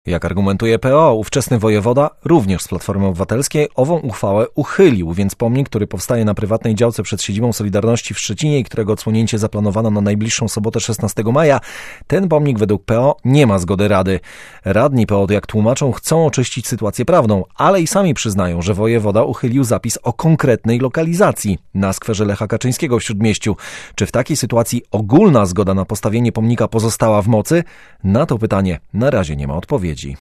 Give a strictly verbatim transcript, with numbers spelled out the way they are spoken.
Jak argumentuje P O, ówczesny wojewoda, również z Platformy Obywatelskiej, ową uchwałę uchylił, więc pomnik, który powstaje na prywatnej działce przed siedzibą Solidarności w Szczecinie i którego odsłonięcie zaplanowano na najbliższą sobotę szesnastego maja, ten pomnik według P O nie ma zgody Rady. Radni P O, jak tłumaczą, chcą oczyścić sytuację prawną, ale i sami przyznają, że wojewoda uchylił zapis o konkretnej lokalizacji na skwerze Lecha Kaczyńskiego w Śródmieściu. Czy w takiej sytuacji ogólna zgoda na postawienie pomnika pozostała w mocy? Na to pytanie na razie nie ma odpowiedzi.